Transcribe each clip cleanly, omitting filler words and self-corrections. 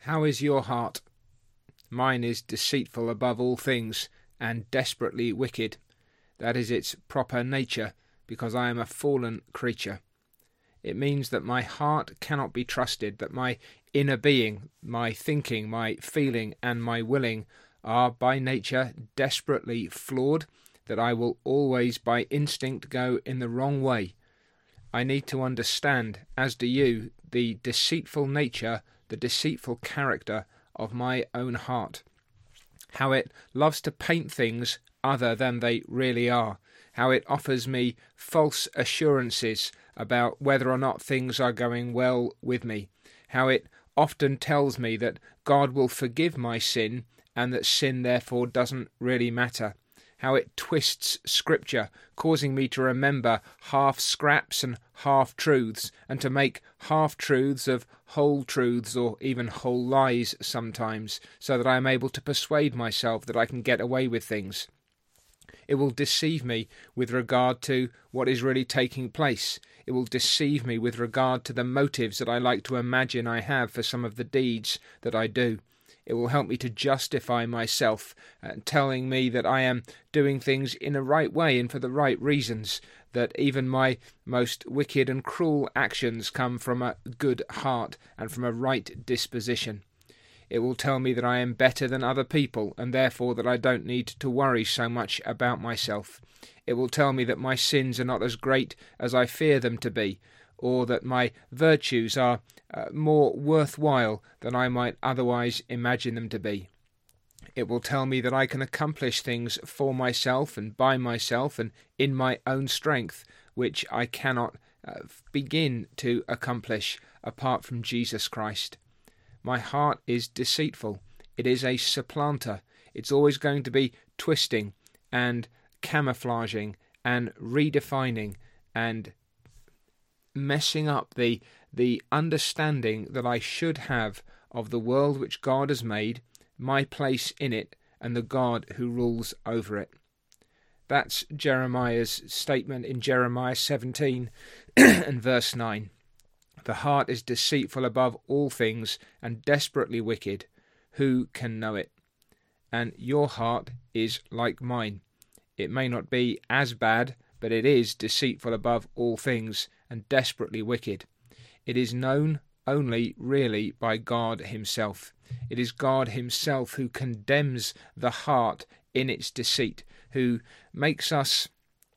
How is your heart? Mine is deceitful above all things, and desperately wicked. That is its proper nature, because I am a fallen creature. It means that my heart cannot be trusted, that my inner being, my thinking, my feeling, and my willing are by nature desperately flawed, that I will always by instinct go in the wrong way. I need to understand, as do you, the deceitful nature, the deceitful character of my own heart. How it loves to paint things other than they really are. How it offers me false assurances about whether or not things are going well with me. How it often tells me that God will forgive my sin and that sin therefore doesn't really matter. How it twists Scripture, causing me to remember half scraps and half truths, and to make half truths of whole truths or even whole lies sometimes, so that I am able to persuade myself that I can get away with things. It will deceive me with regard to what is really taking place. It will deceive me with regard to the motives that I like to imagine I have for some of the deeds that I do. It will help me to justify myself, telling me that I am doing things in a right way and for the right reasons, that even my most wicked and cruel actions come from a good heart and from a right disposition. It will tell me that I am better than other people, and therefore that I don't need to worry so much about myself. It will tell me that my sins are not as great as I fear them to be, or that my virtues are more worthwhile than I might otherwise imagine them to be. It will tell me that I can accomplish things for myself and by myself and in my own strength, which I cannot begin to accomplish apart from Jesus Christ. My heart is deceitful. It is a supplanter. It's always going to be twisting and camouflaging and redefining and messing up the understanding that I should have of the world which God has made, my place in it, and the God who rules over it. That's Jeremiah's statement in Jeremiah 17 and verse 9. The heart is deceitful above all things and desperately wicked. Who can know it? And your heart is like mine. It may not be as bad, but it is deceitful above all things and desperately wicked. It is known only really by God himself. It is God himself who condemns the heart in its deceit, who makes us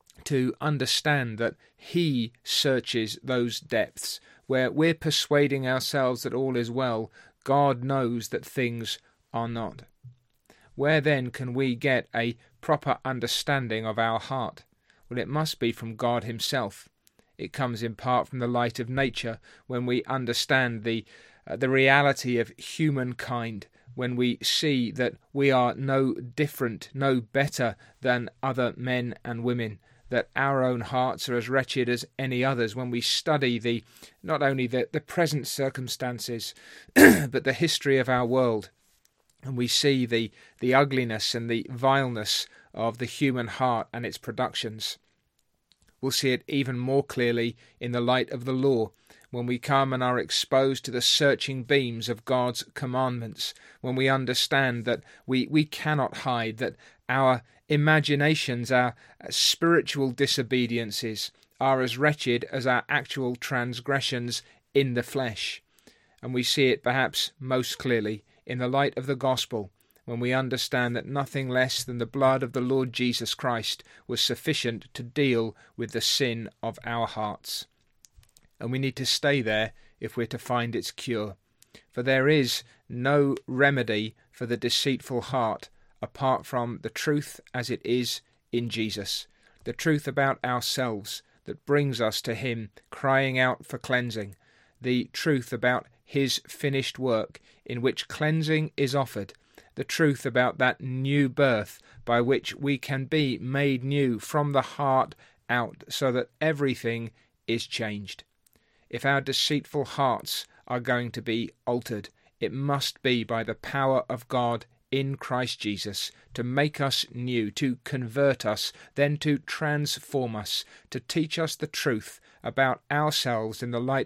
to understand that he searches those depths. Where we're persuading ourselves that all is well, God knows that things are not. Where then can we get a proper understanding of our heart? Well, it must be from God himself. It comes in part from the light of nature, when we understand the reality of humankind, when we see that we are no different, no better than other men and women, that our own hearts are as wretched as any others, when we study not only the present circumstances, but the history of our world, and we see the ugliness and the vileness of the human heart and its productions. We'll see it even more clearly in the light of the law, when we come and are exposed to the searching beams of God's commandments, when we understand that we cannot hide, that our imaginations, our spiritual disobediences are as wretched as our actual transgressions in the flesh. And we see it perhaps most clearly in the light of the gospel, when we understand that nothing less than the blood of the Lord Jesus Christ was sufficient to deal with the sin of our hearts. And we need to stay there if we're to find its cure. For there is no remedy for the deceitful heart apart from the truth as it is in Jesus, the truth about ourselves that brings us to him crying out for cleansing, the truth about his finished work in which cleansing is offered, the truth about that new birth by which we can be made new from the heart out, so that everything is changed. If our deceitful hearts are going to be altered, it must be by the power of God in Christ Jesus, to make us new, to convert us, then to transform us, to teach us the truth about ourselves in the light of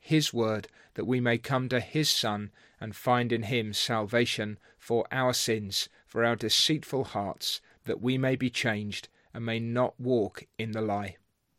his word, that we may come to his Son and find in him salvation for our sins, for our deceitful hearts, that we may be changed and may not walk in the lie.